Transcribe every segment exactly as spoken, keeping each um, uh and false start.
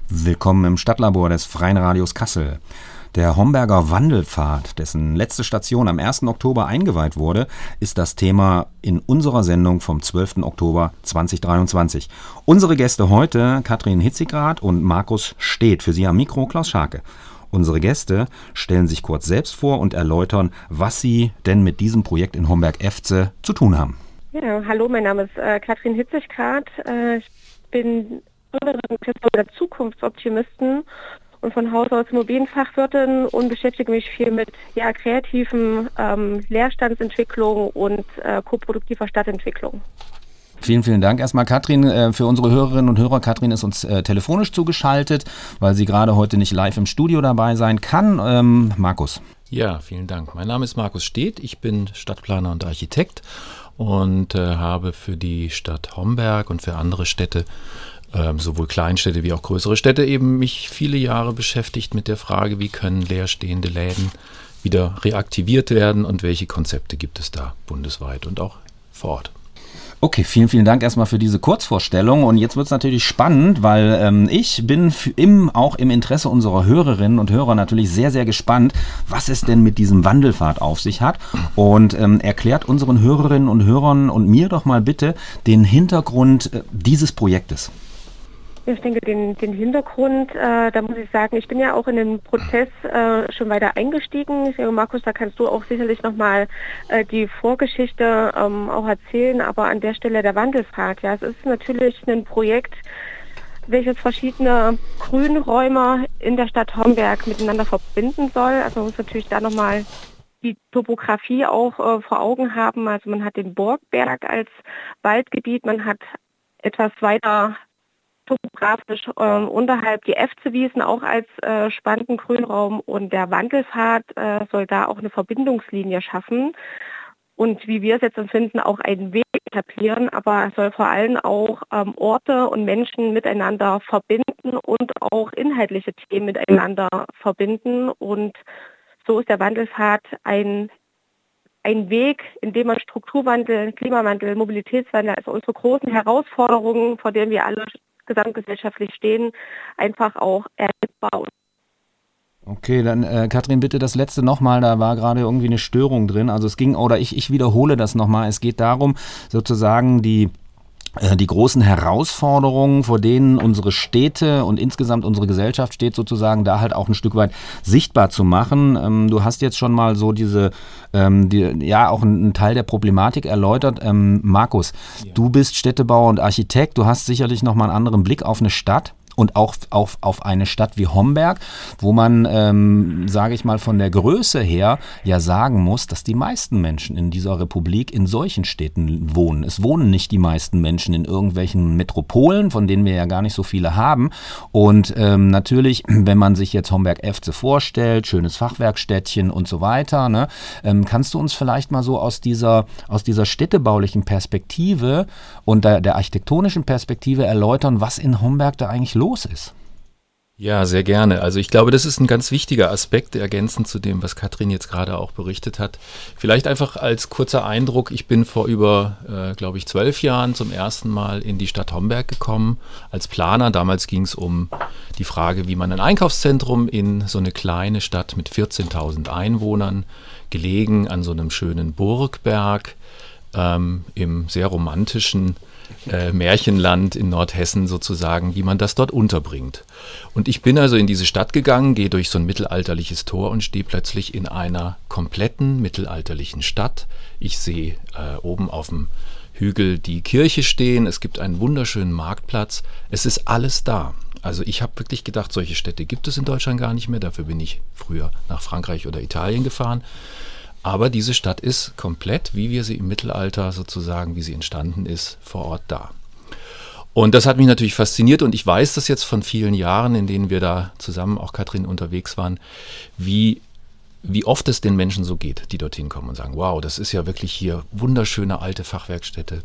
Willkommen im Stadtlabor des Freien Radios Kassel. Der Homberger Wandelpfad, dessen letzte Station am ersten Oktober eingeweiht wurde, ist das Thema in unserer Sendung vom zwölften Oktober zweitausenddreiundzwanzig. Unsere Gäste heute Katrin Hitzigrath und Markus Steht, für Sie am Mikro Klaus Scharke. Unsere Gäste stellen sich kurz selbst vor und erläutern, was sie denn mit diesem Projekt in Homberg-Efze zu tun haben. Ja, hallo, mein Name ist äh, Katrin Hitzigrath. Äh, ich bin Gründerin der Zukunftsoptimisten und von Haus aus Immobilienfachwirtin und beschäftige mich viel mit ja, kreativen ähm, Leerstandsentwicklung und äh, koproduktiver Stadtentwicklung. Vielen, vielen Dank erstmal, Katrin. Äh, für unsere Hörerinnen und Hörer, Katrin ist uns äh, telefonisch zugeschaltet, weil sie gerade heute nicht live im Studio dabei sein kann. Ähm, Markus. Ja, vielen Dank. Mein Name ist Markus Steht. Ich bin Stadtplaner und Architekt und äh, habe für die Stadt Homberg und für andere Städte, äh, sowohl Kleinstädte wie auch größere Städte, eben mich viele Jahre beschäftigt mit der Frage, wie können leerstehende Läden wieder reaktiviert werden und welche Konzepte gibt es da bundesweit und auch vor Ort. Okay, vielen, vielen Dank erstmal für diese Kurzvorstellung und jetzt wird es natürlich spannend, weil ähm, ich bin f- im, auch im Interesse unserer Hörerinnen und Hörer natürlich sehr, sehr gespannt, was es denn mit diesem Wandelpfad auf sich hat und ähm, erklärt unseren Hörerinnen und Hörern und mir doch mal bitte den Hintergrund äh, dieses Projektes. Ich denke, den, den Hintergrund, äh, da muss ich sagen, ich bin ja auch in den Prozess äh, schon weiter eingestiegen. Ich denke, Markus, da kannst du auch sicherlich nochmal äh, die Vorgeschichte ähm, auch erzählen, aber an der Stelle der Wandelpfad. Ja, es ist natürlich ein Projekt, welches verschiedene Grünräume in der Stadt Homberg miteinander verbinden soll. Also man muss natürlich da nochmal die Topografie auch äh, vor Augen haben. Also man hat den Burgberg als Waldgebiet, man hat etwas weiter topografisch äh, unterhalb die Efze-Wiesen auch als äh, spannenden Grünraum und der Wandelpfad äh, soll da auch eine Verbindungslinie schaffen und wie wir es jetzt empfinden, auch einen Weg etablieren, aber es soll vor allem auch ähm, Orte und Menschen miteinander verbinden und auch inhaltliche Themen miteinander verbinden und so ist der Wandelpfad ein ein Weg, in dem man Strukturwandel, Klimawandel, Mobilitätswandel, also unsere großen Herausforderungen, vor denen wir alle gesamtgesellschaftlich stehen, einfach auch erlebbar. Okay, dann äh, Katrin, bitte das letzte nochmal, da war gerade irgendwie eine Störung drin. Also es ging, oder ich, ich wiederhole das nochmal, es geht darum, sozusagen die die großen Herausforderungen, vor denen unsere Städte und insgesamt unsere Gesellschaft steht, sozusagen da halt auch ein Stück weit sichtbar zu machen. Ähm, du hast jetzt schon mal so diese, ähm, die, ja auch einen Teil der Problematik erläutert. Ähm, Markus, ja. Du bist Städtebauer und Architekt, du hast sicherlich nochmal einen anderen Blick auf eine Stadt. Und auch auf, auf eine Stadt wie Homberg, wo man, ähm, sage ich mal, von der Größe her ja sagen muss, dass die meisten Menschen in dieser Republik in solchen Städten wohnen. Es wohnen nicht die meisten Menschen in irgendwelchen Metropolen, von denen wir ja gar nicht so viele haben. Und ähm, natürlich, wenn man sich jetzt Homberg-Efze vorstellt, schönes Fachwerkstädtchen und so weiter, ne, ähm, kannst du uns vielleicht mal so aus dieser, aus dieser städtebaulichen Perspektive und der, der architektonischen Perspektive erläutern, was in Homberg da eigentlich los ist? Ja, sehr gerne. Also ich glaube, das ist ein ganz wichtiger Aspekt, ergänzend zu dem, was Katrin jetzt gerade auch berichtet hat. Vielleicht einfach als kurzer Eindruck, ich bin vor über, äh, glaube ich, zwölf Jahren zum ersten Mal in die Stadt Homberg gekommen als Planer. Damals ging es um die Frage, wie man ein Einkaufszentrum in so eine kleine Stadt mit vierzehntausend Einwohnern, gelegen an so einem schönen Burgberg, ähm, im sehr romantischen Äh, Märchenland in Nordhessen sozusagen, wie man das dort unterbringt. Und ich bin also in diese Stadt gegangen, gehe durch so ein mittelalterliches Tor und stehe plötzlich in einer kompletten mittelalterlichen Stadt. Ich sehe äh, oben auf dem Hügel die Kirche stehen, es gibt einen wunderschönen Marktplatz, es ist alles da. Also ich habe wirklich gedacht, solche Städte gibt es in Deutschland gar nicht mehr, dafür bin ich früher nach Frankreich oder Italien gefahren. Aber diese Stadt ist komplett, wie wir sie im Mittelalter sozusagen, wie sie entstanden ist, vor Ort da. Und das hat mich natürlich fasziniert und ich weiß das jetzt von vielen Jahren, in denen wir da zusammen, auch Katrin, unterwegs waren, wie, wie oft es den Menschen so geht, die dorthin kommen und sagen, wow, das ist ja wirklich hier wunderschöne alte Fachwerkstätte.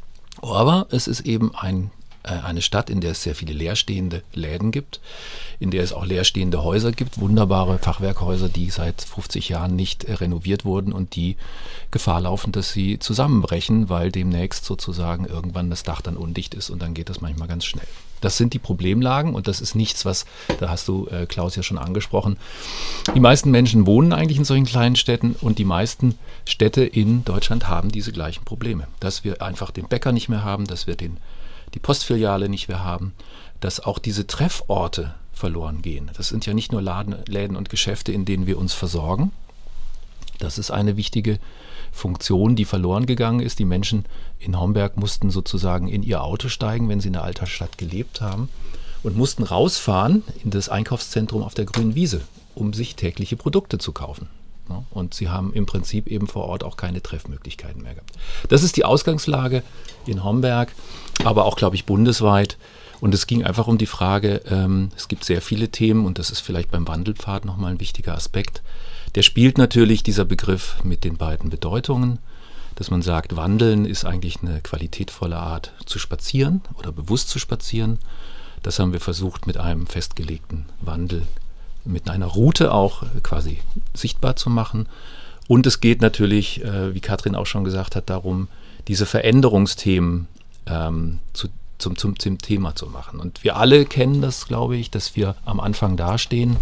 Aber es ist eben ein eine Stadt, in der es sehr viele leerstehende Läden gibt, in der es auch leerstehende Häuser gibt, wunderbare Fachwerkhäuser, die seit fünfzig Jahren nicht renoviert wurden und die Gefahr laufen, dass sie zusammenbrechen, weil demnächst sozusagen irgendwann das Dach dann undicht ist und dann geht das manchmal ganz schnell. Das sind die Problemlagen und das ist nichts, was, da hast du äh, Klaus ja schon angesprochen. Die meisten Menschen wohnen eigentlich in solchen kleinen Städten und die meisten Städte in Deutschland haben diese gleichen Probleme. Dass wir einfach den Bäcker nicht mehr haben, dass wir den, die Postfiliale nicht mehr haben, dass auch diese Trefforte verloren gehen. Das sind ja nicht nur Laden, Läden und Geschäfte, in denen wir uns versorgen. Das ist eine wichtige Funktion, die verloren gegangen ist. Die Menschen in Homberg mussten sozusagen in ihr Auto steigen, wenn sie in der Altstadt gelebt haben und mussten rausfahren in das Einkaufszentrum auf der Grünen Wiese, um sich tägliche Produkte zu kaufen. Und sie haben im Prinzip eben vor Ort auch keine Treffmöglichkeiten mehr gehabt. Das ist die Ausgangslage in Homberg, aber auch, glaube ich, bundesweit. Und es ging einfach um die Frage, ähm, es gibt sehr viele Themen und das ist vielleicht beim Wandelpfad nochmal ein wichtiger Aspekt. Der spielt natürlich, dieser Begriff, mit den beiden Bedeutungen, dass man sagt, Wandeln ist eigentlich eine qualitätvolle Art zu spazieren oder bewusst zu spazieren. Das haben wir versucht mit einem festgelegten Wandel, mit einer Route auch quasi sichtbar zu machen. Und es geht natürlich, äh, wie Katrin auch schon gesagt hat, darum, diese Veränderungsthemen ähm, zu, zum, zum, zum Thema zu machen. Und wir alle kennen das, glaube ich, dass wir am Anfang dastehen,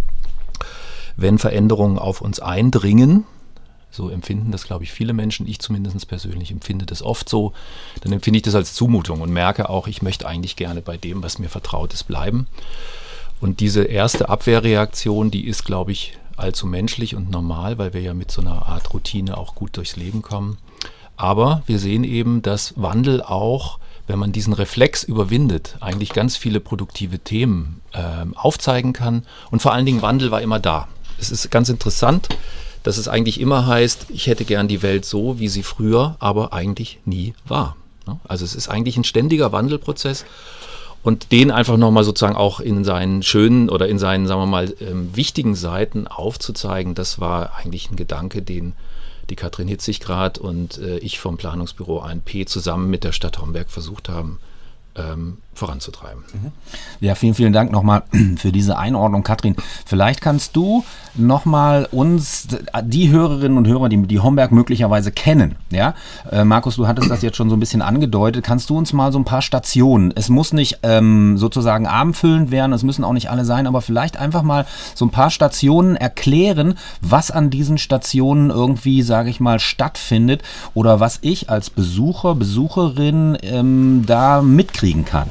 wenn Veränderungen auf uns eindringen. So empfinden das, glaube ich, viele Menschen. Ich zumindest persönlich empfinde das oft so. Dann empfinde ich das als Zumutung und merke auch, ich möchte eigentlich gerne bei dem, was mir vertraut ist, bleiben. Und diese erste Abwehrreaktion, die ist, glaube ich, allzu menschlich und normal, weil wir ja mit so einer Art Routine auch gut durchs Leben kommen. Aber wir sehen eben, dass Wandel auch, wenn man diesen Reflex überwindet, eigentlich ganz viele produktive Themen äh, aufzeigen kann. Und vor allen Dingen, Wandel war immer da. Es ist ganz interessant, dass es eigentlich immer heißt, ich hätte gern die Welt so, wie sie früher, aber eigentlich nie war. Also es ist eigentlich ein ständiger Wandelprozess und den einfach nochmal sozusagen auch in seinen schönen oder in seinen, sagen wir mal, ähm, wichtigen Seiten aufzuzeigen, das war eigentlich ein Gedanke, den die Katrin Hitzigrad und äh, ich vom Planungsbüro A N P zusammen mit der Stadt Homberg versucht haben, ähm, voranzutreiben. Ja, vielen, vielen Dank nochmal für diese Einordnung, Katrin. Vielleicht kannst du nochmal uns, die Hörerinnen und Hörer, die, die Homberg möglicherweise kennen, ja, äh, Markus, du hattest das jetzt schon so ein bisschen angedeutet, kannst du uns mal so ein paar Stationen, es muss nicht ähm, sozusagen abendfüllend werden, es müssen auch nicht alle sein, aber vielleicht einfach mal so ein paar Stationen erklären, was an diesen Stationen irgendwie, sage ich mal, stattfindet oder was ich als Besucher, Besucherin ähm, da mitkriegen kann.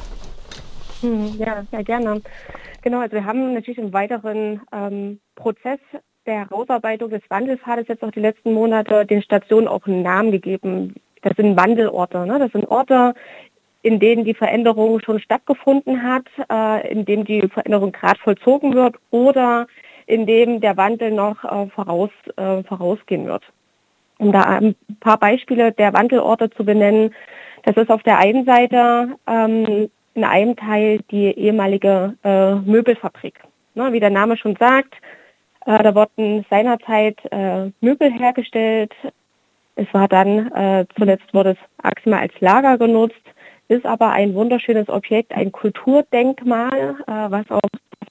Ja, sehr gerne. Genau, also wir haben natürlich im weiteren ähm, Prozess der Herausarbeitung des Wandelpfades jetzt auch die letzten Monate den Stationen auch einen Namen gegeben. Das sind Wandelorte, ne? Das sind Orte, in denen die Veränderung schon stattgefunden hat, äh, in dem die Veränderung gerade vollzogen wird oder in dem der Wandel noch äh, voraus, äh, vorausgehen wird. Um da ein paar Beispiele der Wandelorte zu benennen, das ist auf der einen Seite ähm, in einem Teil die ehemalige äh, Möbelfabrik. Ne, wie der Name schon sagt, äh, da wurden seinerzeit äh, Möbel hergestellt. Es war dann, äh, zuletzt wurde es maximal als Lager genutzt, ist aber ein wunderschönes Objekt, ein Kulturdenkmal, äh, was auf,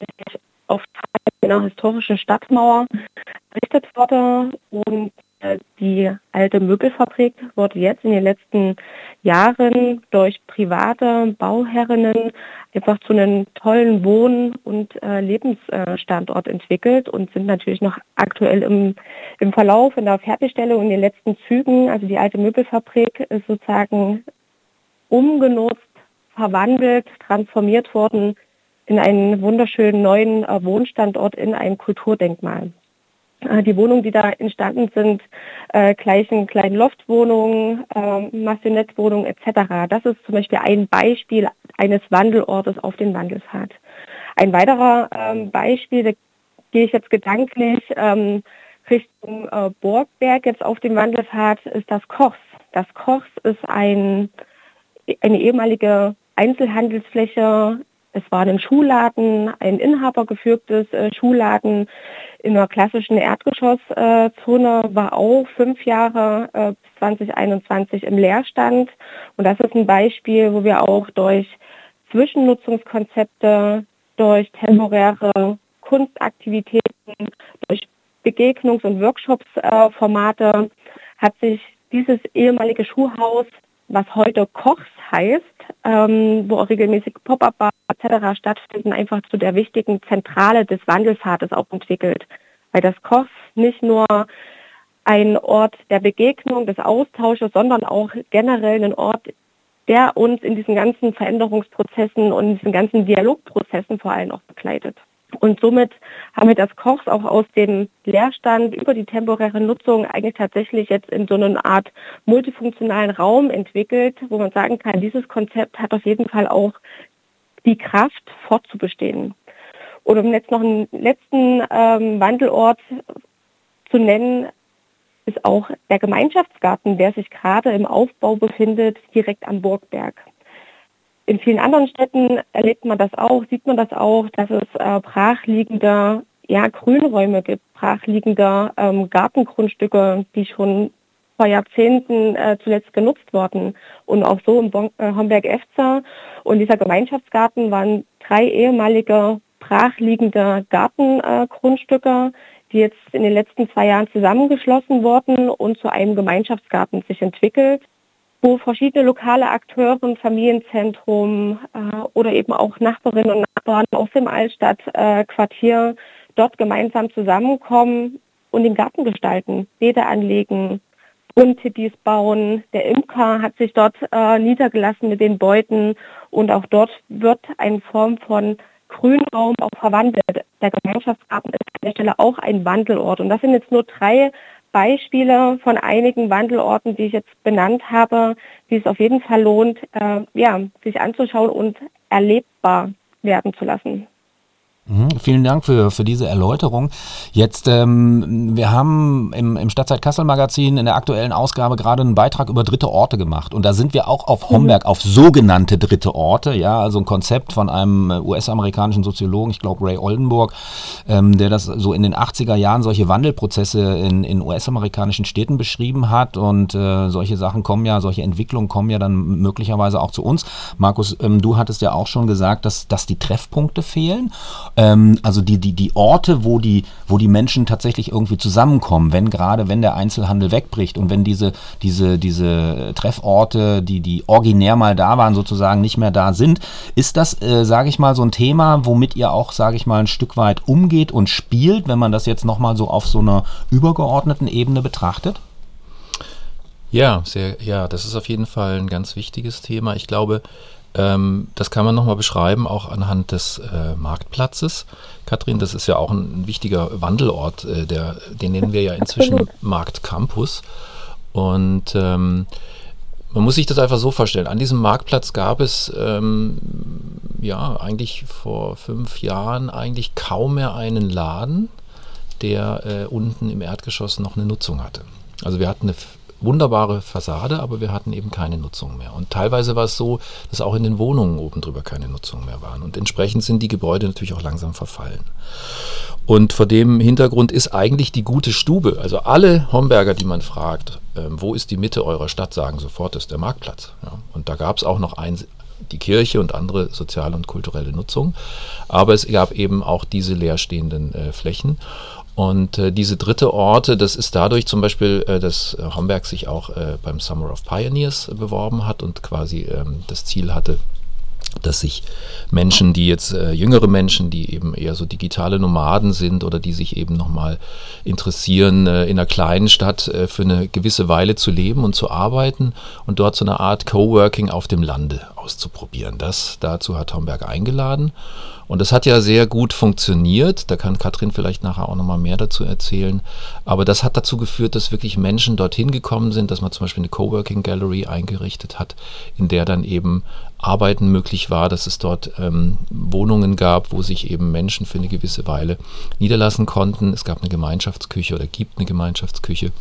auf einer historischen Stadtmauer errichtet wurde. Und die alte Möbelfabrik wurde jetzt in den letzten Jahren durch private Bauherrinnen einfach zu einem tollen Wohn- und äh, Lebensstandort entwickelt und sind natürlich noch aktuell im, im Verlauf, in der Fertigstellung, in den letzten Zügen. Also die alte Möbelfabrik ist sozusagen umgenutzt, verwandelt, transformiert worden in einen wunderschönen neuen äh, Wohnstandort, in ein Kulturdenkmal. Die Wohnungen, die da entstanden sind, äh, gleichen kleinen Loftwohnungen, äh, Massonettwohnungen et cetera. Das ist zum Beispiel ein Beispiel eines Wandelortes auf den Wandelpfad. Ein weiterer ähm, Beispiel, da gehe ich jetzt gedanklich ähm, Richtung äh, Borgberg jetzt auf dem Wandelpfad, ist das Kochs. Das Kochs ist ein, eine ehemalige Einzelhandelsfläche. Es war ein Schuhladen, ein inhabergeführtes äh, Schuhladen in einer klassischen Erdgeschosszone, äh, war auch fünf Jahre äh, bis zwanzig einundzwanzig im Leerstand. Und das ist ein Beispiel, wo wir auch durch Zwischennutzungskonzepte, durch temporäre Kunstaktivitäten, durch Begegnungs- und Workshops-Formate äh, hat sich dieses ehemalige Schuhhaus was heute Kochs heißt, ähm, wo auch regelmäßig Pop-up-Bars et cetera stattfinden, einfach zu der wichtigen Zentrale des Wandelpfades auch entwickelt. Weil das Kochs nicht nur ein Ort der Begegnung, des Austausches, sondern auch generell ein Ort, der uns in diesen ganzen Veränderungsprozessen und in diesen ganzen Dialogprozessen vor allem auch begleitet. Und somit haben wir das Kochs auch aus dem Leerstand über die temporäre Nutzung eigentlich tatsächlich jetzt in so eine Art multifunktionalen Raum entwickelt, wo man sagen kann, dieses Konzept hat auf jeden Fall auch die Kraft, fortzubestehen. Und um jetzt noch einen letzten ähm, Wandelort zu nennen, ist auch der Gemeinschaftsgarten, der sich gerade im Aufbau befindet, direkt am Burgberg. In vielen anderen Städten erlebt man das auch, sieht man das auch, dass es äh, brachliegende ja, Grünräume gibt, brachliegende ähm, Gartengrundstücke, die schon vor Jahrzehnten äh, zuletzt genutzt wurden. Und auch so im bon- äh, Homberg-Efza. Und dieser Gemeinschaftsgarten waren drei ehemalige brachliegende Gartengrundstücke, äh, die jetzt in den letzten zwei Jahren zusammengeschlossen wurden und zu einem Gemeinschaftsgarten sich entwickelt, wo verschiedene lokale Akteure, Familienzentrum äh, oder eben auch Nachbarinnen und Nachbarn aus dem Altstadtquartier äh, dort gemeinsam zusammenkommen und den Garten gestalten, Beete anlegen, Brunnentipis bauen. Der Imker hat sich dort äh, niedergelassen mit den Beuten und auch dort wird eine Form von Grünraum auch verwandelt. Der Gemeinschaftsgarten ist an der Stelle auch ein Wandelort. Und das sind jetzt nur drei Beispiele von einigen Wandelorten, die ich jetzt benannt habe, die es auf jeden Fall lohnt, äh, ja, sich anzuschauen und erlebbar werden zu lassen. Mhm, vielen Dank für, für diese Erläuterung. Jetzt, ähm, wir haben im, im Stadtzeit Kassel Magazin in der aktuellen Ausgabe gerade einen Beitrag über dritte Orte gemacht. Und da sind wir auch auf Homberg, mhm. auf sogenannte dritte Orte, ja, also ein Konzept von einem U S-amerikanischen Soziologen, ich glaube Ray Oldenburg, ähm, der das so in den achtziger Jahren solche Wandelprozesse in, in U S-amerikanischen Städten beschrieben hat. Und äh, solche Sachen kommen ja, solche Entwicklungen kommen ja dann möglicherweise auch zu uns. Markus, ähm, du hattest ja auch schon gesagt, dass, dass die Treffpunkte fehlen. Also die, die, die Orte, wo die, wo die Menschen tatsächlich irgendwie zusammenkommen, wenn gerade, wenn der Einzelhandel wegbricht und wenn diese, diese, diese Trefforte, die, die originär mal da waren, sozusagen nicht mehr da sind, ist das, äh, sage ich mal, so ein Thema, womit ihr auch, sage ich mal, ein Stück weit umgeht und spielt, wenn man das jetzt nochmal so auf so einer übergeordneten Ebene betrachtet? Ja, sehr, ja, das ist auf jeden Fall ein ganz wichtiges Thema. Ich glaube, Ähm, das kann man nochmal beschreiben, auch anhand des äh, Marktplatzes. Katrin, das ist ja auch ein, ein wichtiger Wandelort, äh, der, den nennen wir ja inzwischen Marktcampus. Und ähm, man muss sich das einfach so vorstellen. An diesem Marktplatz gab es ähm, ja eigentlich vor fünf Jahren eigentlich kaum mehr einen Laden, der äh, unten im Erdgeschoss noch eine Nutzung hatte. Also wir hatten eine wunderbare Fassade, aber wir hatten eben keine Nutzung mehr. Und teilweise war es so, dass auch in den Wohnungen oben drüber keine Nutzung mehr waren. Und entsprechend sind die Gebäude natürlich auch langsam verfallen. Und vor dem Hintergrund ist eigentlich die gute Stube, also alle Homberger, die man fragt, äh, wo ist die Mitte eurer Stadt, sagen sofort, das ist der Marktplatz. Ja. Und da gab es auch noch ein, die Kirche und andere soziale und kulturelle Nutzung. Aber es gab eben auch diese leerstehenden äh, Flächen. Und äh, diese dritte Orte, das ist dadurch zum Beispiel, äh, dass äh, Homberg sich auch äh, beim Summer of Pioneers äh, beworben hat und quasi ähm, das Ziel hatte, dass sich Menschen, die jetzt äh, jüngere Menschen, die eben eher so digitale Nomaden sind oder die sich eben nochmal interessieren, äh, in einer kleinen Stadt äh, für eine gewisse Weile zu leben und zu arbeiten und dort so eine Art Coworking auf dem Lande auszuprobieren. Das dazu hat Homberg eingeladen. Und das hat ja sehr gut funktioniert, da kann Katrin vielleicht nachher auch nochmal mehr dazu erzählen, aber das hat dazu geführt, dass wirklich Menschen dorthin gekommen sind, dass man zum Beispiel eine Coworking Gallery eingerichtet hat, in der dann eben Arbeiten möglich war, dass es dort ähm, Wohnungen gab, wo sich eben Menschen für eine gewisse Weile niederlassen konnten. Es gab eine Gemeinschaftsküche oder gibt eine Gemeinschaftsküche,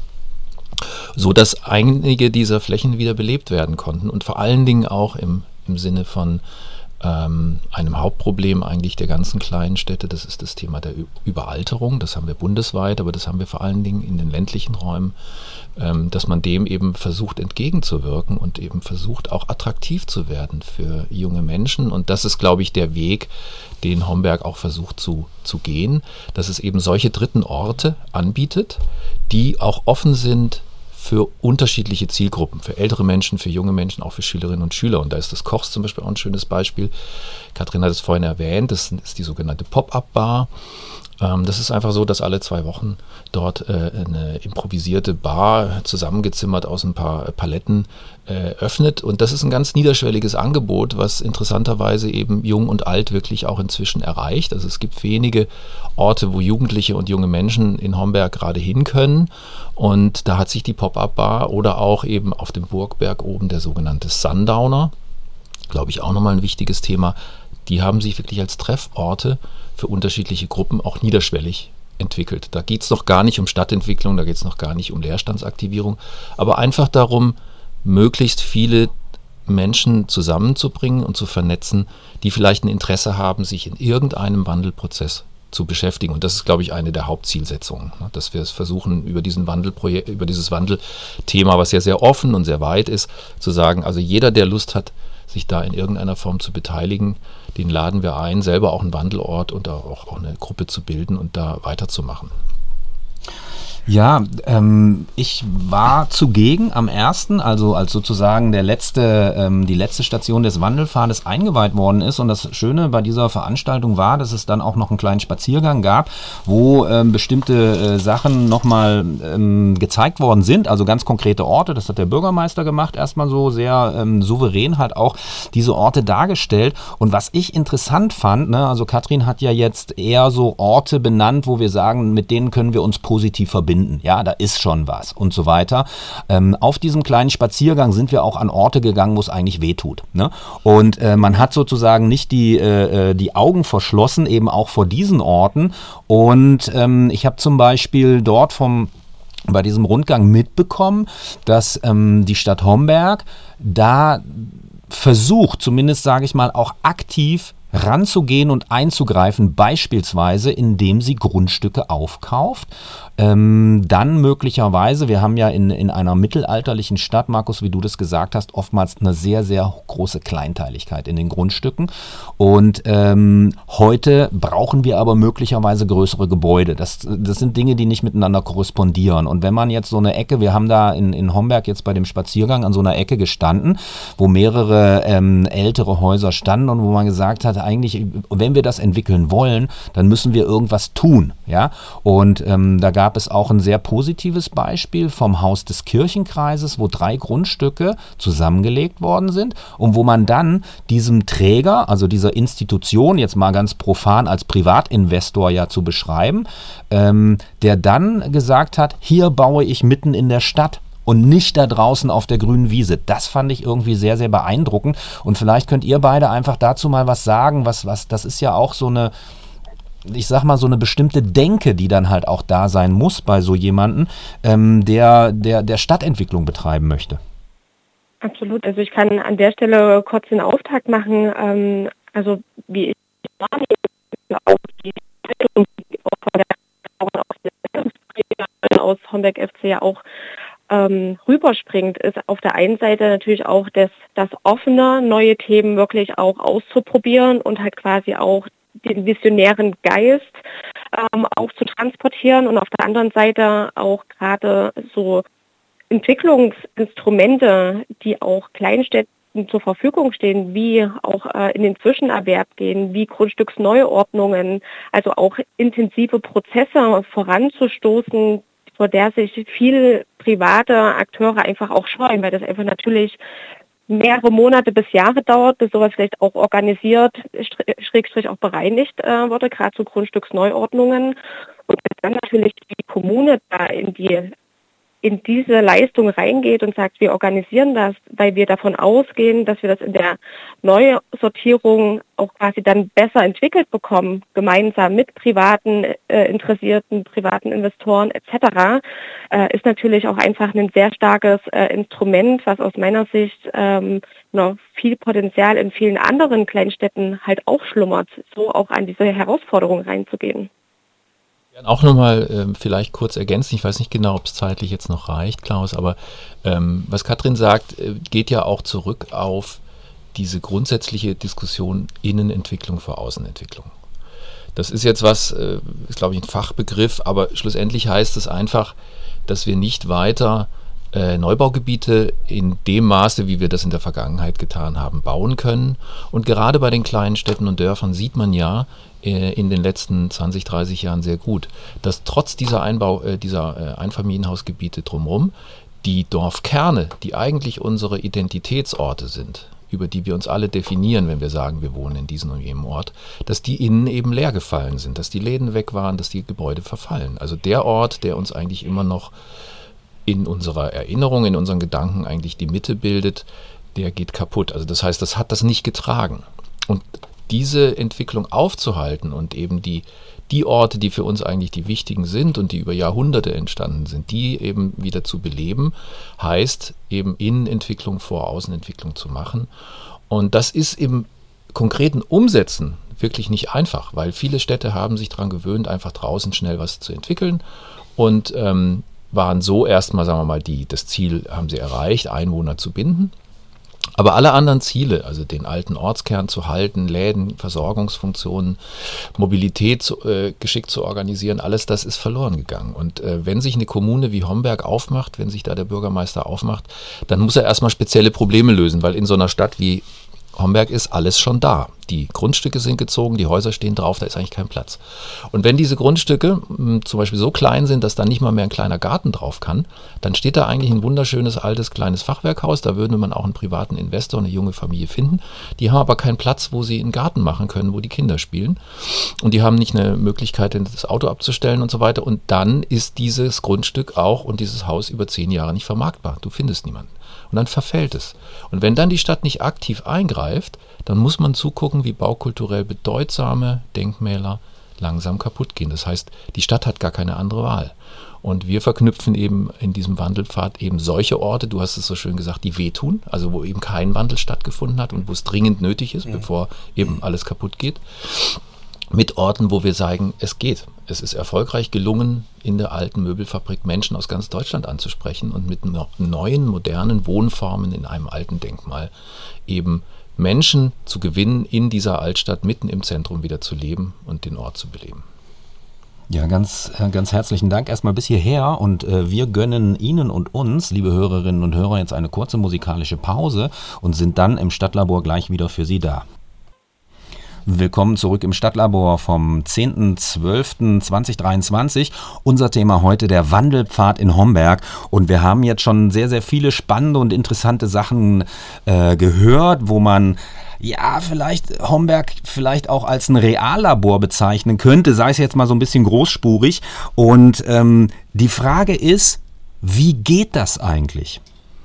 so dass einige dieser Flächen wieder belebt werden konnten und vor allen Dingen auch im, im Sinne von Ähm, einem Hauptproblem eigentlich der ganzen kleinen Städte, das ist das Thema der Ü- Überalterung, das haben wir bundesweit, aber das haben wir vor allen Dingen in den ländlichen Räumen, ähm, dass man dem eben versucht entgegenzuwirken und eben versucht auch attraktiv zu werden für junge Menschen und das ist, glaube ich, der Weg, den Homberg auch versucht zu, zu gehen, dass es eben solche dritten Orte anbietet, die auch offen sind für unterschiedliche Zielgruppen, für ältere Menschen, für junge Menschen, auch für Schülerinnen und Schüler. Und da ist das Kochs zum Beispiel auch ein schönes Beispiel. Katrin hat es vorhin erwähnt, das ist die sogenannte Pop-up-Bar. Ähm, das ist einfach so, dass alle zwei Wochen dort äh, eine improvisierte Bar zusammengezimmert aus ein paar Paletten äh, öffnet. Und das ist ein ganz niederschwelliges Angebot, was interessanterweise eben jung und alt wirklich auch inzwischen erreicht. Also es gibt wenige Orte, wo Jugendliche und junge Menschen in Homberg gerade hin können. Und da hat sich die Pop-up-Bar oder auch eben auf dem Burgberg oben der sogenannte Sundowner, glaube ich auch nochmal ein wichtiges Thema, die haben sich wirklich als Trefforte für unterschiedliche Gruppen auch niederschwellig entwickelt. Da geht es noch gar nicht um Stadtentwicklung, da geht es noch gar nicht um Leerstandsaktivierung, aber einfach darum, möglichst viele Menschen zusammenzubringen und zu vernetzen, die vielleicht ein Interesse haben, sich in irgendeinem Wandelprozess zu beschäftigen. Und das ist, glaube ich, eine der Hauptzielsetzungen, dass wir es versuchen, über diesen Wandelprojekt, über dieses Wandelthema, was ja sehr offen und sehr weit ist, zu sagen, also jeder, der Lust hat, sich da in irgendeiner Form zu beteiligen, den laden wir ein, selber auch einen Wandelort und auch, auch eine Gruppe zu bilden und da weiterzumachen. Ja, ähm, ich war zugegen am ersten, also als sozusagen der letzte, ähm, die letzte Station des Wandelpfades eingeweiht worden ist. Und das Schöne bei dieser Veranstaltung war, dass es dann auch noch einen kleinen Spaziergang gab, wo ähm, bestimmte äh, Sachen nochmal ähm, gezeigt worden sind, also ganz konkrete Orte. Das hat der Bürgermeister gemacht, erstmal so sehr ähm, souverän halt auch diese Orte dargestellt. Und was ich interessant fand, ne, also Katrin hat ja jetzt eher so Orte benannt, wo wir sagen, mit denen können wir uns positiv verbinden. Ja, da ist schon was und so weiter. Ähm, auf diesem kleinen Spaziergang sind wir auch an Orte gegangen, wo es eigentlich wehtut. Ne? Und äh, man hat sozusagen nicht die, äh, die Augen verschlossen, eben auch vor diesen Orten. Und ähm, ich habe zum Beispiel dort vom bei diesem Rundgang mitbekommen, dass ähm, die Stadt Homberg da versucht, zumindest sage ich mal, auch aktiv ranzugehen und einzugreifen, beispielsweise indem sie Grundstücke aufkauft. Ähm, dann möglicherweise, wir haben ja in, in einer mittelalterlichen Stadt, Markus, wie du das gesagt hast, oftmals eine sehr, sehr große Kleinteiligkeit in den Grundstücken. Und ähm, heute brauchen wir aber möglicherweise größere Gebäude. Das, das sind Dinge, die nicht miteinander korrespondieren. Und wenn man jetzt so eine Ecke, wir haben da in, in Homberg jetzt bei dem Spaziergang an so einer Ecke gestanden, wo mehrere ähm, ältere Häuser standen und wo man gesagt hat, eigentlich, wenn wir das entwickeln wollen, dann müssen wir irgendwas tun. Ja? Und ähm, da gab es auch ein sehr positives Beispiel vom Haus des Kirchenkreises, wo drei Grundstücke zusammengelegt worden sind und wo man dann diesem Träger, also dieser Institution, jetzt mal ganz profan als Privatinvestor ja zu beschreiben, ähm, der dann gesagt hat, hier baue ich mitten in der Stadt. Und nicht da draußen auf der grünen Wiese. Das fand ich irgendwie sehr, sehr beeindruckend. Und vielleicht könnt ihr beide einfach dazu mal was sagen. Was, was, das ist ja auch so eine, ich sag mal, so eine bestimmte Denke, die dann halt auch da sein muss bei so jemandem, ähm, der, der, der Stadtentwicklung betreiben möchte. Absolut. Also ich kann an der Stelle kurz den Auftakt machen. Ähm, also wie ich auch die aus Homberg F C ja auch Ähm, rüberspringt, ist auf der einen Seite natürlich auch das, das offene, neue Themen wirklich auch auszuprobieren und halt quasi auch den visionären Geist ähm, auch zu transportieren und auf der anderen Seite auch gerade so Entwicklungsinstrumente, die auch Kleinstädten zur Verfügung stehen, wie auch äh, in den Zwischenerwerb gehen, wie Grundstücksneuordnungen, also auch intensive Prozesse voranzustoßen, vor der sich viele private Akteure einfach auch scheuen, weil das einfach natürlich mehrere Monate bis Jahre dauert, bis sowas vielleicht auch organisiert, schrägstrich auch bereinigt äh, wurde, gerade zu Grundstücksneuordnungen. Und dann natürlich die Kommune da in die in diese Leistung reingeht und sagt, wir organisieren das, weil wir davon ausgehen, dass wir das in der Neusortierung auch quasi dann besser entwickelt bekommen, gemeinsam mit privaten äh, Interessierten, privaten Investoren et cetera, äh, ist natürlich auch einfach ein sehr starkes äh, Instrument, was aus meiner Sicht ähm, noch viel Potenzial in vielen anderen Kleinstädten halt auch schlummert, so auch an diese Herausforderung reinzugehen. Auch nochmal ähm, vielleicht kurz ergänzen, ich weiß nicht genau, ob es zeitlich jetzt noch reicht, Klaus, aber ähm, was Katrin sagt, äh, geht ja auch zurück auf diese grundsätzliche Diskussion Innenentwicklung vor Außenentwicklung. Das ist jetzt was, äh, ist glaube ich ein Fachbegriff, aber schlussendlich heißt es einfach, dass wir nicht weiter äh, Neubaugebiete in dem Maße, wie wir das in der Vergangenheit getan haben, bauen können. Und gerade bei den kleinen Städten und Dörfern sieht man ja äh, in den letzten zwanzig, dreißig Jahren sehr gut, dass trotz dieser Einbau, äh, dieser äh, Einfamilienhausgebiete drumherum die Dorfkerne, die eigentlich unsere Identitätsorte sind, über die wir uns alle definieren, wenn wir sagen, wir wohnen in diesem und jenem Ort, dass die innen eben leer gefallen sind, dass die Läden weg waren, dass die Gebäude verfallen. Also der Ort, der uns eigentlich immer noch in unserer Erinnerung, in unseren Gedanken eigentlich die Mitte bildet, der geht kaputt. Also das heißt, das hat das nicht getragen. Und diese Entwicklung aufzuhalten und eben die, die Orte, die für uns eigentlich die wichtigen sind und die über Jahrhunderte entstanden sind, die eben wieder zu beleben, heißt eben Innenentwicklung vor Außenentwicklung zu machen. Und das ist im konkreten Umsetzen wirklich nicht einfach, weil viele Städte haben sich daran gewöhnt, einfach draußen schnell was zu entwickeln und ähm, waren so erstmal, sagen wir mal, die, das Ziel haben sie erreicht, Einwohner zu binden. Aber alle anderen Ziele, also den alten Ortskern zu halten, Läden, Versorgungsfunktionen, Mobilität zu, äh, geschickt zu organisieren, alles das ist verloren gegangen. Und äh, wenn sich eine Kommune wie Homberg aufmacht, wenn sich da der Bürgermeister aufmacht, dann muss er erstmal spezielle Probleme lösen, weil in so einer Stadt wie Homberg ist alles schon da. Die Grundstücke sind gezogen, die Häuser stehen drauf, da ist eigentlich kein Platz. Und wenn diese Grundstücke mh, zum Beispiel so klein sind, dass da nicht mal mehr ein kleiner Garten drauf kann, dann steht da eigentlich ein wunderschönes, altes, kleines Fachwerkhaus. Da würde man auch einen privaten Investor, eine junge Familie finden. Die haben aber keinen Platz, wo sie einen Garten machen können, wo die Kinder spielen. Und die haben nicht eine Möglichkeit, das Auto abzustellen und so weiter. Und dann ist dieses Grundstück auch und dieses Haus über zehn Jahre nicht vermarktbar. Du findest niemanden. Und dann verfällt es. Und wenn dann die Stadt nicht aktiv eingreift, dann muss man zugucken, wie baukulturell bedeutsame Denkmäler langsam kaputt gehen. Das heißt, die Stadt hat gar keine andere Wahl. Und wir verknüpfen eben in diesem Wandelpfad eben solche Orte, du hast es so schön gesagt, die wehtun, also wo eben kein Wandel stattgefunden hat und wo es dringend nötig ist, mhm. bevor eben alles kaputt geht, mit Orten, wo wir sagen, es geht. Es ist erfolgreich gelungen, in der alten Möbelfabrik Menschen aus ganz Deutschland anzusprechen und mit neuen, modernen Wohnformen in einem alten Denkmal eben Menschen zu gewinnen, in dieser Altstadt mitten im Zentrum wieder zu leben und den Ort zu beleben. Ja, ganz, ganz herzlichen Dank erstmal bis hierher und äh, wir gönnen Ihnen und uns, liebe Hörerinnen und Hörer, jetzt eine kurze musikalische Pause und sind dann im Stadtlabor gleich wieder für Sie da. Willkommen zurück im Stadtlabor vom zehnten zwölften zweitausenddreiundzwanzig. Unser Thema heute der Wandelpfad in Homberg. Und wir haben jetzt schon sehr, sehr viele spannende und interessante Sachen äh, gehört, wo man ja vielleicht Homberg vielleicht auch als ein Reallabor bezeichnen könnte, sei es jetzt mal so ein bisschen großspurig. Und ähm, die Frage ist, wie geht das eigentlich?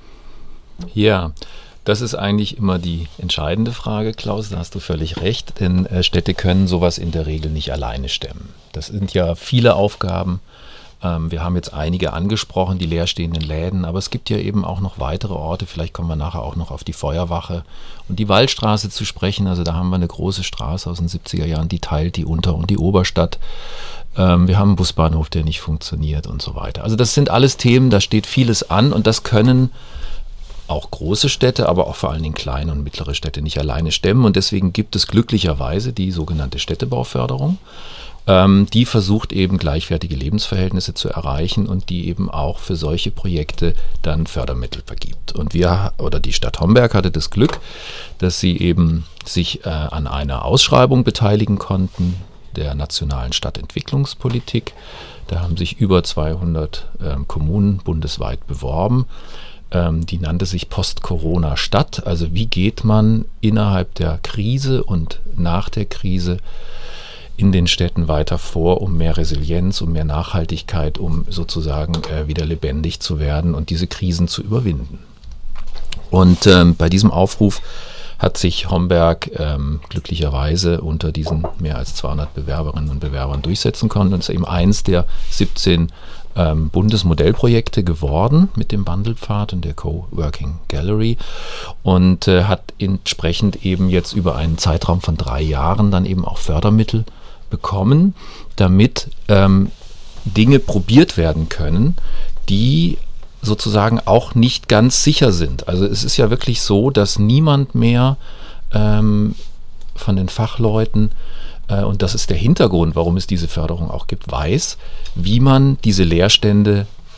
Ja, das ist eigentlich immer die entscheidende Frage, Klaus, da hast du völlig recht, denn äh, Städte können sowas in der Regel nicht alleine stemmen. Das sind ja viele Aufgaben. Ähm, wir haben jetzt einige angesprochen, die leerstehenden Läden, aber es gibt ja eben auch noch weitere Orte, vielleicht kommen wir nachher auch noch auf die Feuerwache und die Waldstraße zu sprechen. Also da haben wir eine große Straße aus den siebziger Jahren, die teilt die Unter- und die Oberstadt. Ähm, wir haben einen Busbahnhof, der nicht funktioniert und so weiter. Also das sind alles Themen, da steht vieles an und das können auch große Städte, aber auch vor allen Dingen kleine und mittlere Städte nicht alleine stemmen. Und deswegen gibt es glücklicherweise die sogenannte Städtebauförderung, ähm, die versucht eben gleichwertige Lebensverhältnisse zu erreichen und die eben auch für solche Projekte dann Fördermittel vergibt. Und wir oder die Stadt Homberg hatte das Glück, dass sie eben sich äh, an einer Ausschreibung beteiligen konnten, der nationalen Stadtentwicklungspolitik. Da haben sich über zweihundert ähm, Kommunen bundesweit beworben. Die nannte sich Post-Corona-Stadt. Also wie geht man innerhalb der Krise und nach der Krise in den Städten weiter vor, um mehr Resilienz, um mehr Nachhaltigkeit, um sozusagen äh, wieder lebendig zu werden und diese Krisen zu überwinden. Und ähm, bei diesem Aufruf hat sich Homberg ähm, glücklicherweise unter diesen mehr als zweihundert Bewerberinnen und Bewerbern durchsetzen können. Und es ist eben eins der siebzehn ähm, Bundesmodellprojekte geworden mit dem Wandelpfad und der Coworking Gallery und äh, hat entsprechend eben jetzt über einen Zeitraum von drei Jahren dann eben auch Fördermittel bekommen, damit ähm, Dinge probiert werden können, die sozusagen auch nicht ganz sicher sind. Also es ist ja wirklich so, dass niemand mehr ähm, von den Fachleuten, äh, und das ist der Hintergrund, warum es diese Förderung auch gibt, weiß, wie man diese Leerstände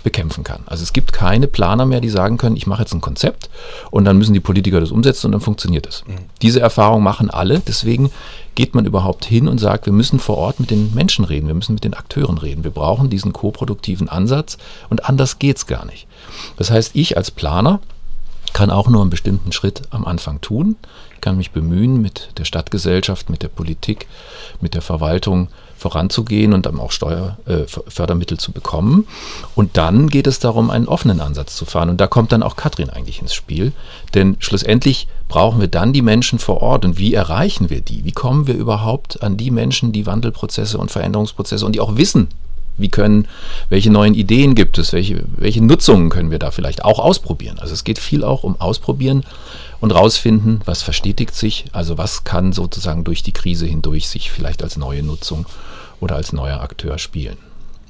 bekämpfen kann. Also es gibt keine Planer mehr, die sagen können, ich mache jetzt ein Konzept und dann müssen die Politiker das umsetzen und dann funktioniert es. Mhm. Diese Erfahrung machen alle, deswegen geht man überhaupt hin und sagt, wir müssen vor Ort mit den Menschen reden, wir müssen mit den Akteuren reden, wir brauchen diesen koproduktiven Ansatz und anders geht es gar nicht. Das heißt, ich als Planer kann auch nur einen bestimmten Schritt am Anfang tun. Ich kann mich bemühen, mit der Stadtgesellschaft, mit der Politik, mit der Verwaltung voranzugehen und dann auch Steuerfördermittel äh, zu bekommen. Und dann geht es darum, einen offenen Ansatz zu fahren. Und da kommt dann auch Katrin eigentlich ins Spiel. Denn schlussendlich brauchen wir dann die Menschen vor Ort. Und wie erreichen wir die? Wie kommen wir überhaupt an die Menschen, die Wandelprozesse und Veränderungsprozesse und die auch wissen, wie können, welche neuen Ideen gibt es, welche, welche Nutzungen können wir da vielleicht auch ausprobieren. Also es geht viel auch um Ausprobieren und rausfinden, was verstetigt sich, also was kann sozusagen durch die Krise hindurch sich vielleicht als neue Nutzung oder als neuer Akteur spielen.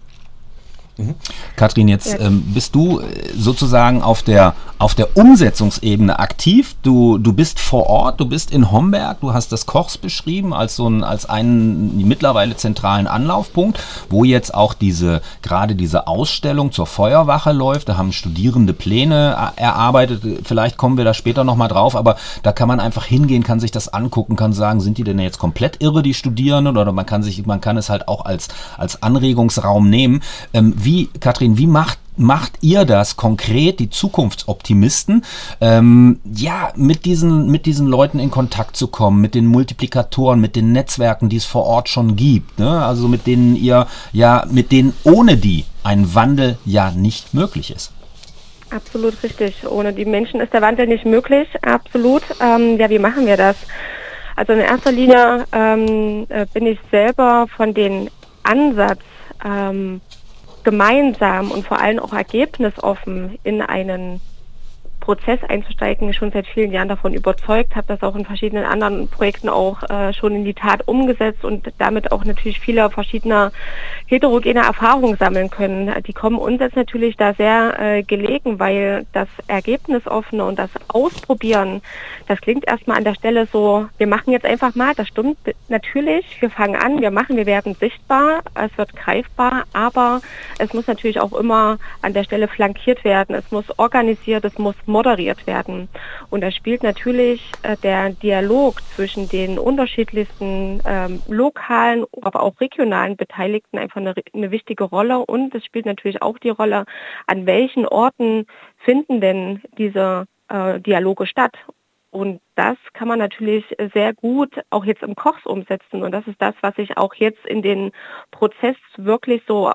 Mhm. Katrin, jetzt ähm, bist du sozusagen auf der, auf der Umsetzungsebene aktiv. Du, du bist vor Ort, du bist in Homberg, du hast das Kochs beschrieben als so ein, als einen mittlerweile zentralen Anlaufpunkt, wo jetzt auch diese, gerade diese Ausstellung zur Feuerwache läuft. Da haben Studierende Pläne erarbeitet. Vielleicht kommen wir da später nochmal drauf, aber da kann man einfach hingehen, kann sich das angucken, kann sagen, sind die denn jetzt komplett irre, die Studierenden, oder man kann sich, man kann es halt auch als, als Anregungsraum nehmen. Ähm, Wie, Katrin, wie macht, macht ihr das konkret, die Zukunftsoptimisten, ähm, ja, mit diesen, mit diesen Leuten in Kontakt zu kommen, mit den Multiplikatoren, mit den Netzwerken, die es vor Ort schon gibt, ne? Also mit denen ihr, ja, mit denen ohne die ein Wandel ja nicht möglich ist. Absolut richtig. Ohne die Menschen ist der Wandel nicht möglich. Absolut. Ähm, ja, wie machen wir das? Also in erster Linie ähm, äh, bin ich selber von den Ansatz, ähm, gemeinsam und vor allem auch ergebnisoffen in einen Prozess einzusteigen, schon seit vielen Jahren davon überzeugt, habe das auch in verschiedenen anderen Projekten auch äh, schon in die Tat umgesetzt und damit auch natürlich viele verschiedene heterogene Erfahrungen sammeln können. Die kommen uns jetzt natürlich da sehr äh, gelegen, weil das Ergebnisoffene und das Ausprobieren, das klingt erstmal an der Stelle so, wir machen jetzt einfach mal, das stimmt natürlich, wir fangen an, wir machen, wir werden sichtbar, es wird greifbar, aber es muss natürlich auch immer an der Stelle flankiert werden, es muss organisiert, es muss moderiert werden. Und da spielt natürlich äh, der Dialog zwischen den unterschiedlichsten ähm, lokalen, aber auch regionalen Beteiligten einfach eine, eine wichtige Rolle. Und es spielt natürlich auch die Rolle, an welchen Orten finden denn diese äh, Dialoge statt. Und das kann man natürlich sehr gut auch jetzt im Kochs umsetzen. Und das ist das, was ich auch jetzt in den Prozess wirklich so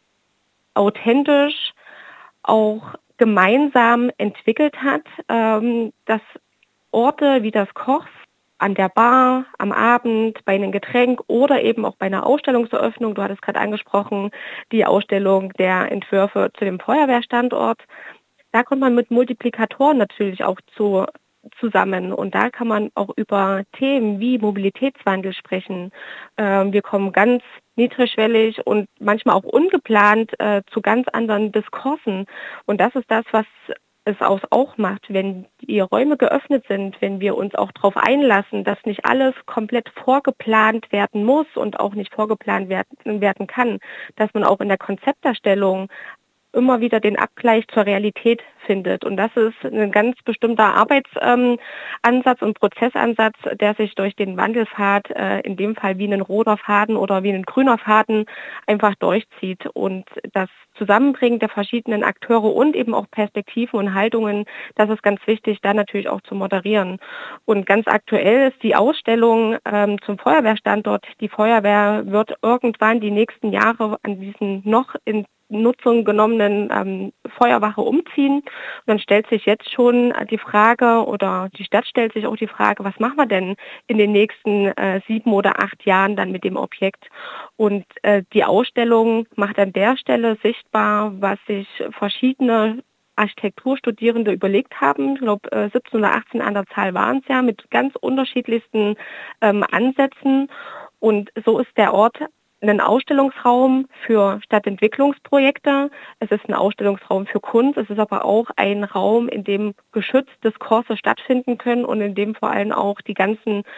authentisch auch gemeinsam entwickelt hat, ähm, dass Orte wie das Kochs an der Bar, am Abend, bei einem Getränk oder eben auch bei einer Ausstellungseröffnung, du hattest gerade angesprochen, die Ausstellung der Entwürfe zu dem Feuerwehrstandort, da kommt man mit Multiplikatoren natürlich auch zu zusammen und da kann man auch über Themen wie Mobilitätswandel sprechen. Ähm, wir kommen ganz niedrigschwellig und manchmal auch ungeplant äh, zu ganz anderen Diskursen und das ist das, was es aus auch macht, wenn die Räume geöffnet sind, wenn wir uns auch darauf einlassen, dass nicht alles komplett vorgeplant werden muss und auch nicht vorgeplant werden, werden kann, dass man auch in der Konzepterstellung immer wieder den Abgleich zur Realität findet. Und das ist ein ganz bestimmter Arbeitsansatz ähm, und Prozessansatz, der sich durch den Wandelpfad, äh, in dem Fall wie ein roter Faden oder wie ein grüner Faden, einfach durchzieht. Und das Zusammenbringen der verschiedenen Akteure und eben auch Perspektiven und Haltungen, das ist ganz wichtig, da natürlich auch zu moderieren. Und ganz aktuell ist die Ausstellung ähm, zum Feuerwehrstandort. Die Feuerwehr wird irgendwann die nächsten Jahre an diesen noch in Nutzung genommenen ähm, Feuerwache umziehen. Und dann stellt sich jetzt schon die Frage oder die Stadt stellt sich auch die Frage, was machen wir denn in den nächsten äh, sieben oder acht Jahren dann mit dem Objekt? Und äh, die Ausstellung macht an der Stelle sichtbar, was sich verschiedene Architekturstudierende überlegt haben. Ich glaube, äh, siebzehn oder achtzehn an der Zahl waren es ja, mit ganz unterschiedlichsten ähm, Ansätzen. Und so ist der Ort ein Ausstellungsraum für Stadtentwicklungsprojekte, es ist ein Ausstellungsraum für Kunst, es ist aber auch ein Raum, in dem geschützt Diskurse stattfinden können und in dem vor allem auch die ganzen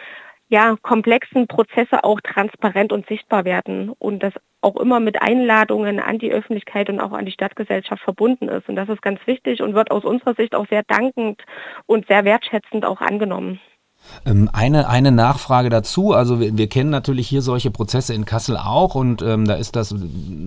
ja, komplexen Prozesse auch transparent und sichtbar werden und das auch immer mit Einladungen an die Öffentlichkeit und auch an die Stadtgesellschaft verbunden ist. Und das ist ganz wichtig und wird aus unserer Sicht auch sehr dankend und sehr wertschätzend auch angenommen. Eine, eine Nachfrage dazu, also wir, wir kennen natürlich hier solche Prozesse in Kassel auch und ähm, da ist das,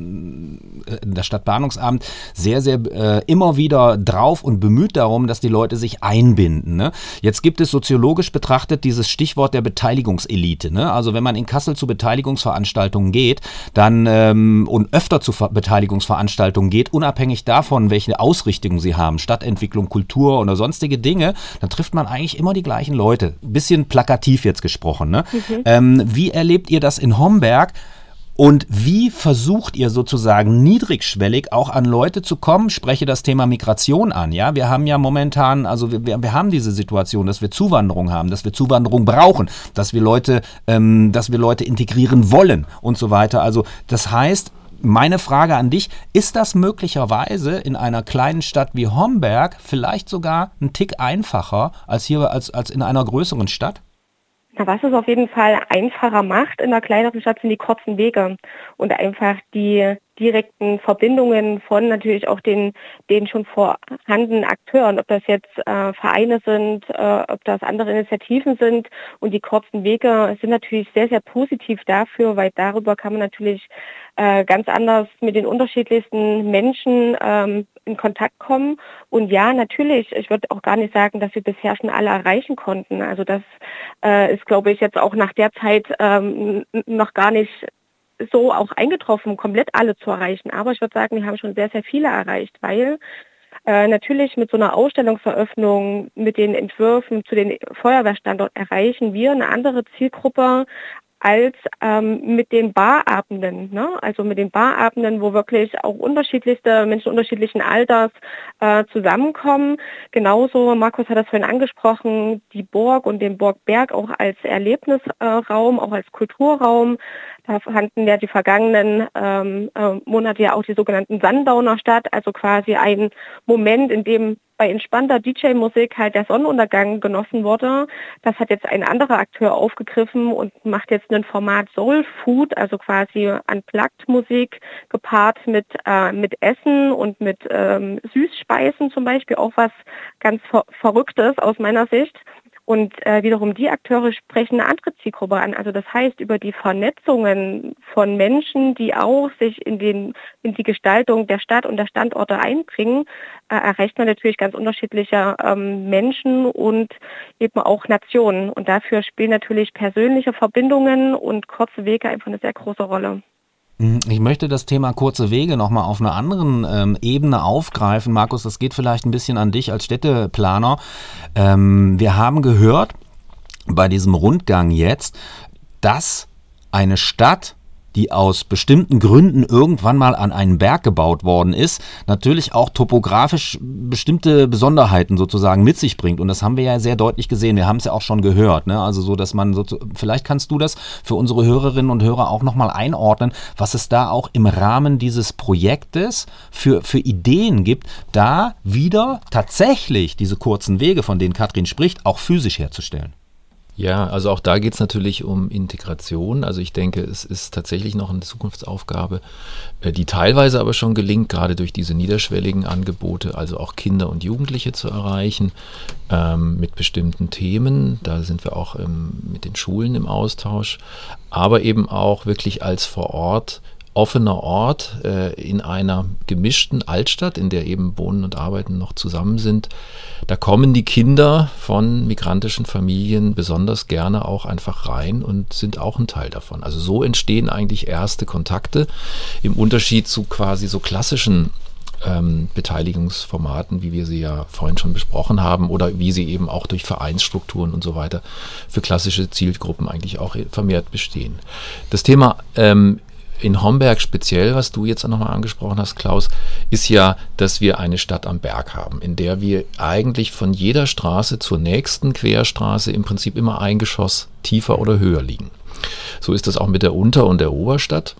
das Stadtplanungsamt sehr, sehr äh, immer wieder drauf und bemüht darum, dass die Leute sich einbinden. Ne? Jetzt gibt es soziologisch betrachtet dieses Stichwort der Beteiligungselite. Ne? Also wenn man in Kassel zu Beteiligungsveranstaltungen geht, dann ähm, und öfter zu Ver- Beteiligungsveranstaltungen geht, unabhängig davon, welche Ausrichtung sie haben, Stadtentwicklung, Kultur oder sonstige Dinge, dann trifft man eigentlich immer die gleichen Leute. Bisschen plakativ jetzt gesprochen. Ne? Mhm. Ähm, wie erlebt ihr das in Homberg und wie versucht ihr sozusagen niedrigschwellig auch an Leute zu kommen? Spreche das Thema Migration an. Ja, wir haben ja momentan, also wir, wir haben diese Situation, dass wir Zuwanderung haben, dass wir Zuwanderung brauchen, dass wir Leute, ähm, dass wir Leute integrieren wollen und so weiter. Also das heißt, meine Frage an dich, ist das möglicherweise in einer kleinen Stadt wie Homberg vielleicht sogar ein Tick einfacher als hier als, als in einer größeren Stadt? Na, was es auf jeden Fall einfacher macht in einer kleineren Stadt, sind die kurzen Wege und einfach die direkten Verbindungen von natürlich auch den, den schon vorhandenen Akteuren, ob das jetzt äh, Vereine sind, äh, ob das andere Initiativen sind. Und die kurzen Wege sind natürlich sehr, sehr positiv dafür, weil darüber kann man natürlich äh, ganz anders mit den unterschiedlichsten Menschen ähm, in Kontakt kommen. Und ja, natürlich, ich würde auch gar nicht sagen, dass wir bisher schon alle erreichen konnten. Also das äh, ist, glaube ich, jetzt auch nach der Zeit ähm, noch gar nicht so auch eingetroffen, komplett alle zu erreichen. Aber ich würde sagen, wir haben schon sehr, sehr viele erreicht, weil äh, natürlich mit so einer Ausstellungseröffnung, mit den Entwürfen zu den Feuerwehrstandort erreichen wir eine andere Zielgruppe als ähm, mit den Barabenden, ne? Also mit den Barabenden, wo wirklich auch unterschiedlichste Menschen unterschiedlichen Alters äh, zusammenkommen. Genauso, Markus hat das vorhin angesprochen, die Burg und den Burgberg auch als Erlebnisraum, äh, auch als Kulturraum. Da fanden ja die vergangenen ähm, äh, Monate ja auch die sogenannten Sundowner statt, also quasi ein Moment, in dem bei entspannter D J-Musik halt der Sonnenuntergang genossen wurde. Das hat jetzt ein anderer Akteur aufgegriffen und macht jetzt ein Format Soul Food, also quasi Unplugged-Musik gepaart mit äh, mit Essen und mit ähm, Süßspeisen zum Beispiel, auch was ganz ver- Verrücktes aus meiner Sicht. Und äh, wiederum die Akteure sprechen eine andere Zielgruppe an. Also das heißt, über die Vernetzungen von Menschen, die auch sich in, den, in die Gestaltung der Stadt und der Standorte einbringen, äh, erreicht man natürlich ganz unterschiedliche ähm, Menschen und eben auch Nationen. Und dafür spielen natürlich persönliche Verbindungen und kurze Wege einfach eine sehr große Rolle. Ich möchte das Thema kurze Wege nochmal auf einer anderen ähm, Ebene aufgreifen. Markus, das geht vielleicht ein bisschen an dich als Städteplaner. Ähm, wir haben gehört bei diesem Rundgang jetzt, dass eine Stadt, die aus bestimmten Gründen irgendwann mal an einen Berg gebaut worden ist, natürlich auch topografisch bestimmte Besonderheiten sozusagen mit sich bringt. Und das haben wir ja sehr deutlich gesehen. Wir haben es ja auch schon gehört. Ne? Also so, dass man so, vielleicht kannst du das für unsere Hörerinnen und Hörer auch nochmal einordnen, was es da auch im Rahmen dieses Projektes für, für Ideen gibt, da wieder tatsächlich diese kurzen Wege, von denen Katrin spricht, auch physisch herzustellen. Ja, also auch da geht es natürlich um Integration. Also ich denke, es ist tatsächlich noch eine Zukunftsaufgabe, die teilweise aber schon gelingt, gerade durch diese niederschwelligen Angebote, also auch Kinder und Jugendliche zu erreichen ähm, mit bestimmten Themen. Da sind wir auch ähm, mit den Schulen im Austausch, aber eben auch wirklich als vor Ort offener Ort äh, in einer gemischten Altstadt, in der eben Wohnen und Arbeiten noch zusammen sind. Da kommen die Kinder von migrantischen Familien besonders gerne auch einfach rein und sind auch ein Teil davon. Also so entstehen eigentlich erste Kontakte im Unterschied zu quasi so klassischen ähm, Beteiligungsformaten, wie wir sie ja vorhin schon besprochen haben oder wie sie eben auch durch Vereinsstrukturen und so weiter für klassische Zielgruppen eigentlich auch vermehrt bestehen. Das Thema ähm, in Homberg speziell, was du jetzt nochmal angesprochen hast, Klaus, ist ja, dass wir eine Stadt am Berg haben, in der wir eigentlich von jeder Straße zur nächsten Querstraße im Prinzip immer ein Geschoss tiefer oder höher liegen. So ist das auch mit der Unter- und der Oberstadt.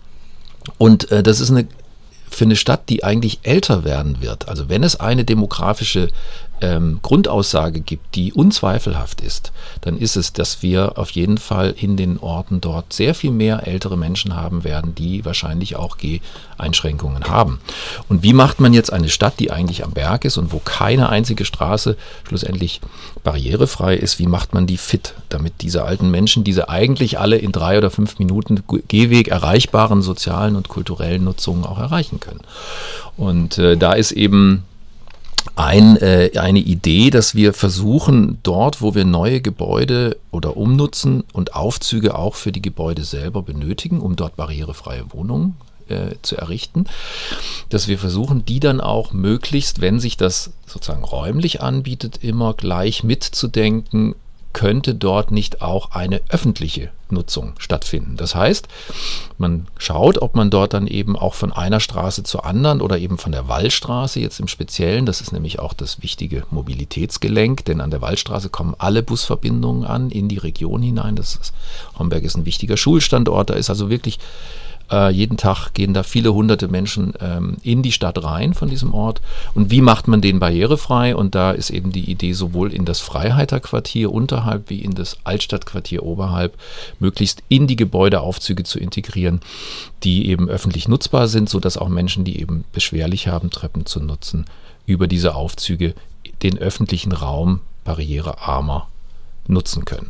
Und äh, das ist eine für eine Stadt, die eigentlich älter werden wird. Also wenn es eine demografische ähm, Grundaussage gibt, die unzweifelhaft ist, dann ist es, dass wir auf jeden Fall in den Orten dort sehr viel mehr ältere Menschen haben werden, die wahrscheinlich auch Geheinschränkungen haben. Und wie macht man jetzt eine Stadt, die eigentlich am Berg ist und wo keine einzige Straße schlussendlich barrierefrei ist, wie macht man die fit, damit diese alten Menschen, diese eigentlich alle in drei oder fünf Minuten Gehweg erreichbaren sozialen und kulturellen Nutzungen auch erreichen können. Und äh, da ist eben Ein, äh, eine Idee, dass wir versuchen, dort, wo wir neue Gebäude oder umnutzen und Aufzüge auch für die Gebäude selber benötigen, um dort barrierefreie Wohnungen äh, zu errichten, dass wir versuchen, die dann auch möglichst, wenn sich das sozusagen räumlich anbietet, immer gleich mitzudenken, könnte dort nicht auch eine öffentliche Nutzung stattfinden. Das heißt, man schaut, ob man dort dann eben auch von einer Straße zur anderen oder eben von der Wallstraße jetzt im Speziellen, das ist nämlich auch das wichtige Mobilitätsgelenk, denn an der Wallstraße kommen alle Busverbindungen an in die Region hinein. Das ist, Homberg ist ein wichtiger Schulstandort, da ist also wirklich Äh, jeden Tag gehen da viele hunderte Menschen ähm, in die Stadt rein von diesem Ort. Und wie macht man den barrierefrei? Und da ist eben die Idee, sowohl in das Freiheiterquartier unterhalb wie in das Altstadtquartier oberhalb möglichst in die Gebäudeaufzüge zu integrieren, die eben öffentlich nutzbar sind, sodass auch Menschen, die eben beschwerlich haben, Treppen zu nutzen, über diese Aufzüge den öffentlichen Raum barrierearmer nutzen können.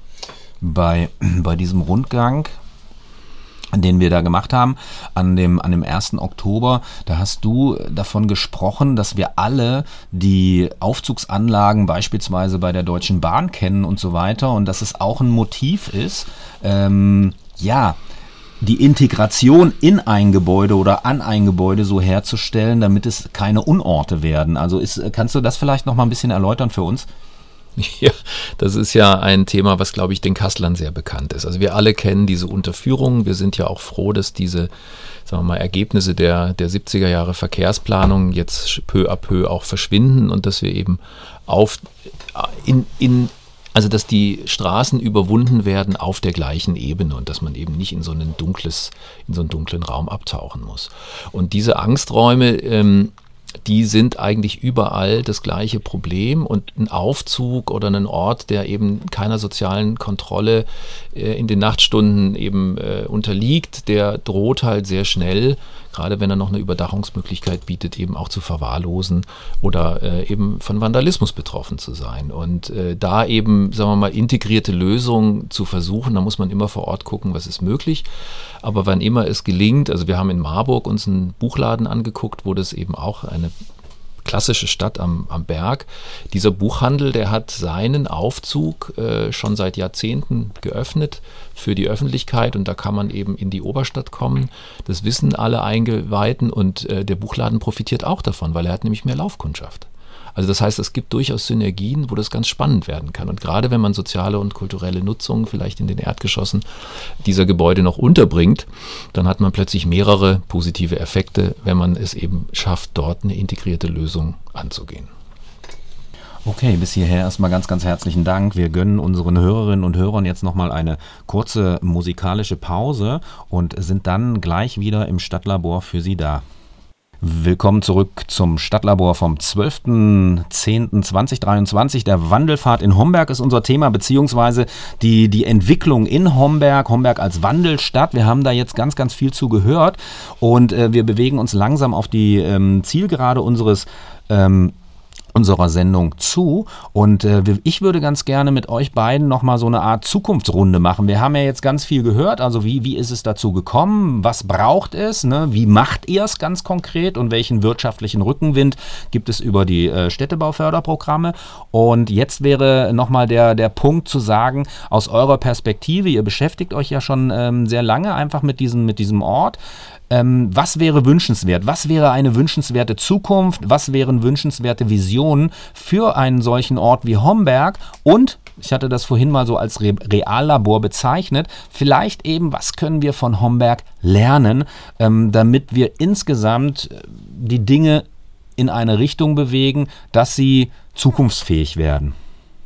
Bei, bei diesem Rundgang, den wir da gemacht haben, an dem, an dem ersten Oktober, da hast du davon gesprochen, dass wir alle die Aufzugsanlagen beispielsweise bei der Deutschen Bahn kennen und so weiter und dass es auch ein Motiv ist, ähm, ja, die Integration in ein Gebäude oder an ein Gebäude so herzustellen, damit es keine Unorte werden. Also ist, kannst du das vielleicht noch mal ein bisschen erläutern für uns? Ja, das ist ja ein Thema, was, glaube ich, den Kasslern sehr bekannt ist. Also wir alle kennen diese Unterführungen. Wir sind ja auch froh, dass diese, sagen wir mal, Ergebnisse der, der siebziger Jahre Verkehrsplanung jetzt peu à peu auch verschwinden und dass wir eben auf, in, in, also dass die Straßen überwunden werden auf der gleichen Ebene und dass man eben nicht in so ein dunkles, in so einen dunklen Raum abtauchen muss. Und diese Angsträume, ähm, die sind eigentlich überall das gleiche Problem und ein Aufzug oder ein Ort, der eben keiner sozialen Kontrolle äh, in den Nachtstunden eben äh, unterliegt, der droht halt sehr schnell, gerade wenn er noch eine Überdachungsmöglichkeit bietet, eben auch zu verwahrlosen oder äh, eben von Vandalismus betroffen zu sein. Und äh, da eben, sagen wir mal, integrierte Lösungen zu versuchen, da muss man immer vor Ort gucken, was ist möglich. Aber wann immer es gelingt, also wir haben in Marburg uns einen Buchladen angeguckt, wo das eben auch eine klassische Stadt am, am Berg. Dieser Buchhandel, der hat seinen Aufzug äh, schon seit Jahrzehnten geöffnet für die Öffentlichkeit und da kann man eben in die Oberstadt kommen. Das wissen alle Eingeweihten und äh, der Buchladen profitiert auch davon, weil er hat nämlich mehr Laufkundschaft. Also das heißt, es gibt durchaus Synergien, wo das ganz spannend werden kann. Und gerade wenn man soziale und kulturelle Nutzungen vielleicht in den Erdgeschossen dieser Gebäude noch unterbringt, dann hat man plötzlich mehrere positive Effekte, wenn man es eben schafft, dort eine integrierte Lösung anzugehen. Okay, bis hierher erstmal ganz, ganz herzlichen Dank. Wir gönnen unseren Hörerinnen und Hörern jetzt nochmal eine kurze musikalische Pause und sind dann gleich wieder im Stadtlabor für Sie da. Willkommen zurück zum Stadtlabor vom zwölften zehnten zweitausenddreiundzwanzig. Der Wandelpfad in Homberg ist unser Thema, beziehungsweise die, die Entwicklung in Homberg, Homberg als Wandelstadt. Wir haben da jetzt ganz, ganz viel zu gehört und äh, wir bewegen uns langsam auf die ähm, Zielgerade unseres ähm, unserer Sendung zu und äh, ich würde ganz gerne mit euch beiden nochmal so eine Art Zukunftsrunde machen. Wir haben ja jetzt ganz viel gehört, also wie, wie ist es dazu gekommen, was braucht es, ne? Wie macht ihr es ganz konkret und welchen wirtschaftlichen Rückenwind gibt es über die äh, Städtebauförderprogramme und jetzt wäre nochmal der, der Punkt zu sagen, aus eurer Perspektive, ihr beschäftigt euch ja schon ähm, sehr lange einfach mit diesem, mit diesem Ort, Ähm, was wäre wünschenswert? Was wäre eine wünschenswerte Zukunft? Was wären wünschenswerte Visionen für einen solchen Ort wie Homberg? Und, ich hatte das vorhin mal so als Re- Reallabor bezeichnet, vielleicht eben, was können wir von Homberg lernen, ähm, damit wir insgesamt die Dinge in eine Richtung bewegen, dass sie zukunftsfähig werden?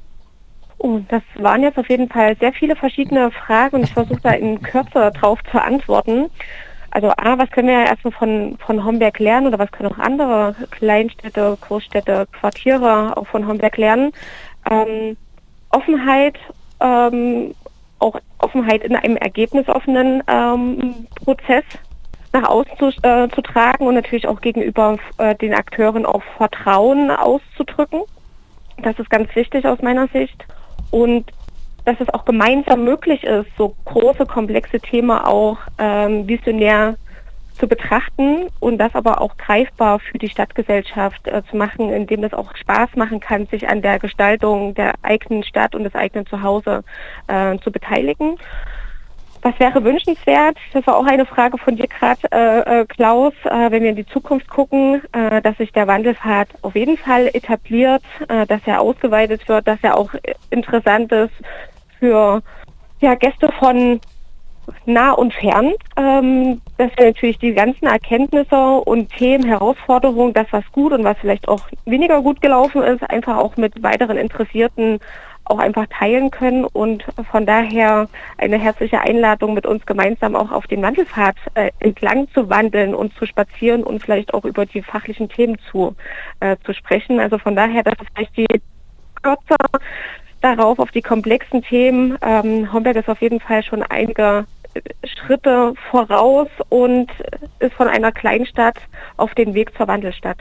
Oh, das waren jetzt auf jeden Fall sehr viele verschiedene Fragen und ich versuche da in Kürze drauf zu antworten. Also A, was können wir erstmal von, von Homberg lernen oder was können auch andere Kleinstädte, Großstädte, Quartiere auch von Homberg lernen? Ähm, Offenheit, ähm, auch Offenheit in einem ergebnisoffenen ähm, Prozess nach außen zu, äh, zu tragen und natürlich auch gegenüber äh, den Akteuren auch Vertrauen auszudrücken. Das ist ganz wichtig aus meiner Sicht. Und dass es auch gemeinsam möglich ist, so große, komplexe Themen auch ähm, visionär zu betrachten und das aber auch greifbar für die Stadtgesellschaft äh, zu machen, indem das auch Spaß machen kann, sich an der Gestaltung der eigenen Stadt und des eigenen Zuhause äh, zu beteiligen. Was wäre wünschenswert? Das war auch eine Frage von dir gerade, äh, äh, Klaus, äh, wenn wir in die Zukunft gucken, äh, dass sich der Wandelpfad auf jeden Fall etabliert, äh, dass er ausgeweitet wird, dass er auch interessant ist für ja, Gäste von nah und fern, ähm, dass wir natürlich die ganzen Erkenntnisse und Themen, Herausforderungen, das was gut und was vielleicht auch weniger gut gelaufen ist, einfach auch mit weiteren Interessierten auch einfach teilen können und von daher eine herzliche Einladung, mit uns gemeinsam auch auf den Wandelpfad äh, entlang zu wandeln und zu spazieren und vielleicht auch über die fachlichen Themen zu, äh, zu sprechen. Also von daher, das ist vielleicht die Kürze darauf, auf die komplexen Themen. Ähm, Homberg ist auf jeden Fall schon einige Schritte voraus und ist von einer Kleinstadt auf den Weg zur Wandelstadt.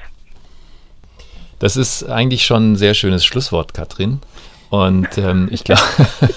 Das ist eigentlich schon ein sehr schönes Schlusswort, Katrin. Und ähm, ich, glaub,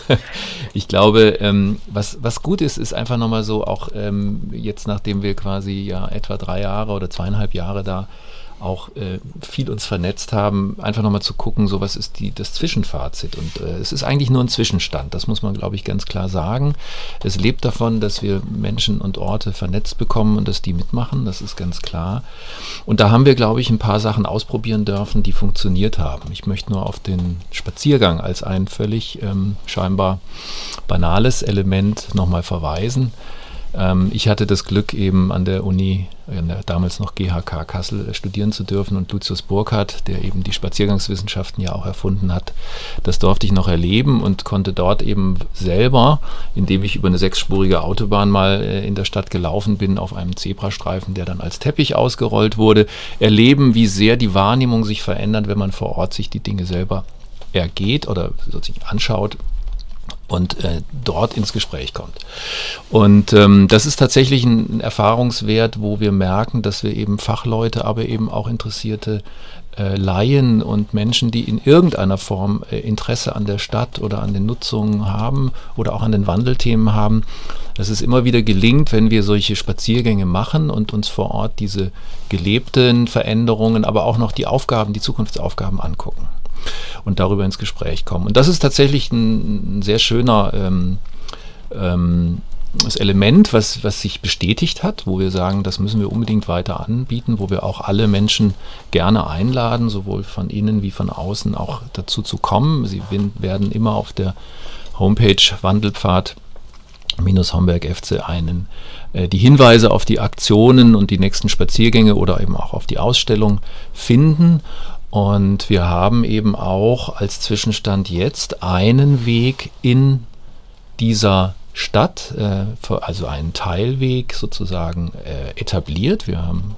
ich glaube, ähm, was, was gut ist, ist einfach nochmal so, auch ähm, jetzt nachdem wir quasi ja etwa drei Jahre oder zweieinhalb Jahre da auch äh, viel uns vernetzt haben, einfach nochmal zu gucken, so was ist die, das Zwischenfazit. Und äh, es ist eigentlich nur ein Zwischenstand, das muss man, glaube ich, ganz klar sagen. Es lebt davon, dass wir Menschen und Orte vernetzt bekommen und dass die mitmachen, das ist ganz klar. Und da haben wir, glaube ich, ein paar Sachen ausprobieren dürfen, die funktioniert haben. Ich möchte nur auf den Spaziergang als ein völlig ähm, scheinbar banales Element nochmal verweisen. Ich hatte das Glück, eben an der Uni, damals noch G H K Kassel, studieren zu dürfen und Lucius Burkhardt, der eben die Spaziergangswissenschaften ja auch erfunden hat, das durfte ich noch erleben und konnte dort eben selber, indem ich über eine sechsspurige Autobahn mal in der Stadt gelaufen bin, auf einem Zebrastreifen, der dann als Teppich ausgerollt wurde, erleben, wie sehr die Wahrnehmung sich verändert, wenn man vor Ort sich die Dinge selber ergeht oder sich anschaut und äh, dort ins Gespräch kommt. Und ähm, das ist tatsächlich ein Erfahrungswert, wo wir merken, dass wir eben Fachleute, aber eben auch interessierte äh, Laien und Menschen, die in irgendeiner Form äh, Interesse an der Stadt oder an den Nutzungen haben oder auch an den Wandelthemen haben, dass es immer wieder gelingt, wenn wir solche Spaziergänge machen und uns vor Ort diese gelebten Veränderungen, aber auch noch die Aufgaben, die Zukunftsaufgaben angucken und darüber ins Gespräch kommen. Und das ist tatsächlich ein, ein sehr schöner ähm, ähm, das Element, was, was sich bestätigt hat, wo wir sagen, das müssen wir unbedingt weiter anbieten, wo wir auch alle Menschen gerne einladen, sowohl von innen wie von außen auch dazu zu kommen. Sie werden immer auf der Homepage Wandelpfad Homberg F C einen äh, die Hinweise auf die Aktionen und die nächsten Spaziergänge oder eben auch auf die Ausstellung finden. Und wir haben eben auch als Zwischenstand jetzt einen Weg in dieser Stadt, äh, also einen Teilweg sozusagen äh, etabliert. Wir haben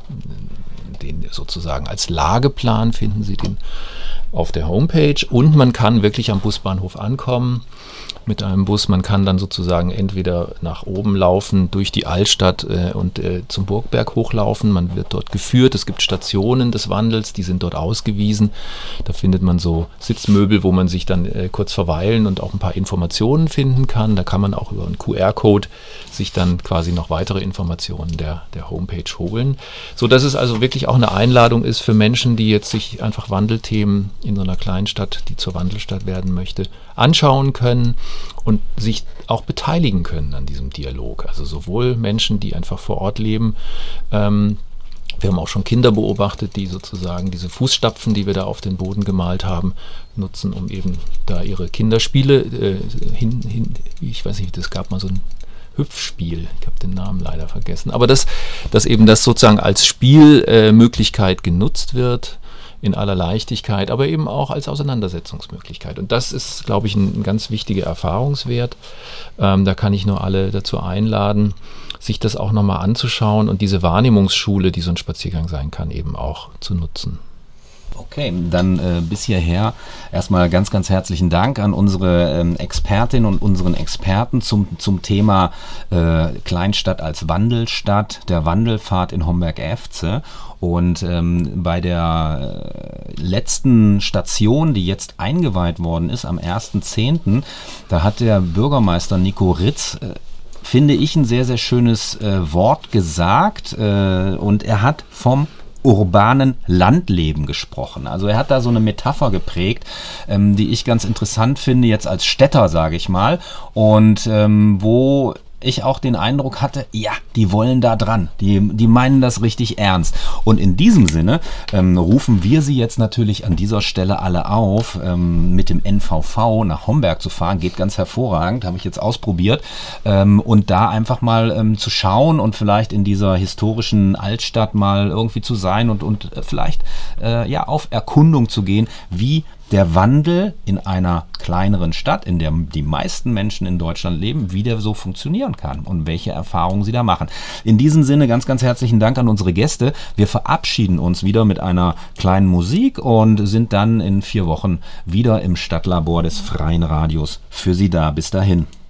den sozusagen als Lageplan, finden Sie den auf der Homepage. Und man kann wirklich am Busbahnhof ankommen mit einem Bus. Man kann dann sozusagen entweder nach oben laufen durch die Altstadt äh, und äh, zum Burgberg hochlaufen. Man wird dort geführt. Es gibt Stationen des Wandels, die sind dort ausgewiesen. Da findet man so Sitzmöbel, wo man sich dann äh, kurz verweilen und auch ein paar Informationen finden kann. Da kann man auch über einen Q R-Code sich dann quasi noch weitere Informationen der, der Homepage holen. So dass es also wirklich auch eine Einladung ist für Menschen, die jetzt sich einfach Wandelthemen in so einer Kleinstadt, die zur Wandelstadt werden möchte, anschauen können und sich auch beteiligen können an diesem Dialog. Also sowohl Menschen, die einfach vor Ort leben, ähm, wir haben auch schon Kinder beobachtet, die sozusagen diese Fußstapfen, die wir da auf den Boden gemalt haben, nutzen, um eben da ihre Kinderspiele äh, hin, hin, ich weiß nicht, das gab mal so ein Hüpfspiel, ich habe den Namen leider vergessen, aber dass, dass eben das sozusagen als Spielmöglichkeit äh, genutzt wird, in aller Leichtigkeit, aber eben auch als Auseinandersetzungsmöglichkeit. Und das ist, glaube ich, ein, ein ganz wichtiger Erfahrungswert. Ähm, da kann ich nur alle dazu einladen, sich das auch nochmal anzuschauen und diese Wahrnehmungsschule, die so ein Spaziergang sein kann, eben auch zu nutzen. Okay, dann äh, bis hierher erstmal ganz, ganz herzlichen Dank an unsere ähm, Expertin und unseren Experten zum, zum Thema äh, Kleinstadt als Wandelstadt, der Wandelpfad in Homberg-Efze. Und ähm, bei der äh, letzten Station, die jetzt eingeweiht worden ist, am ersten zehnten, da hat der Bürgermeister Nico Ritz äh, finde ich, ein sehr, sehr schönes äh, Wort gesagt äh, und er hat vom urbanen Landleben gesprochen. Also er hat da so eine Metapher geprägt, ähm, die ich ganz interessant finde, jetzt als Städter, sage ich mal, und ähm, wo ich auch den Eindruck hatte, ja, die wollen da dran, die, die meinen das richtig ernst. Und in diesem Sinne ähm, rufen wir Sie jetzt natürlich an dieser Stelle alle auf, ähm, mit dem N V V nach Homberg zu fahren, geht ganz hervorragend, habe ich jetzt ausprobiert, ähm, und da einfach mal ähm, zu schauen und vielleicht in dieser historischen Altstadt mal irgendwie zu sein und, und vielleicht äh, ja, auf Erkundung zu gehen, wie der Wandel in einer kleineren Stadt, in der die meisten Menschen in Deutschland leben, wie der so funktionieren kann und welche Erfahrungen sie da machen. In diesem Sinne ganz, ganz herzlichen Dank an unsere Gäste. Wir verabschieden uns wieder mit einer kleinen Musik und sind dann in vier Wochen wieder im Stadtlabor des Freien Radios für Sie da. Bis dahin.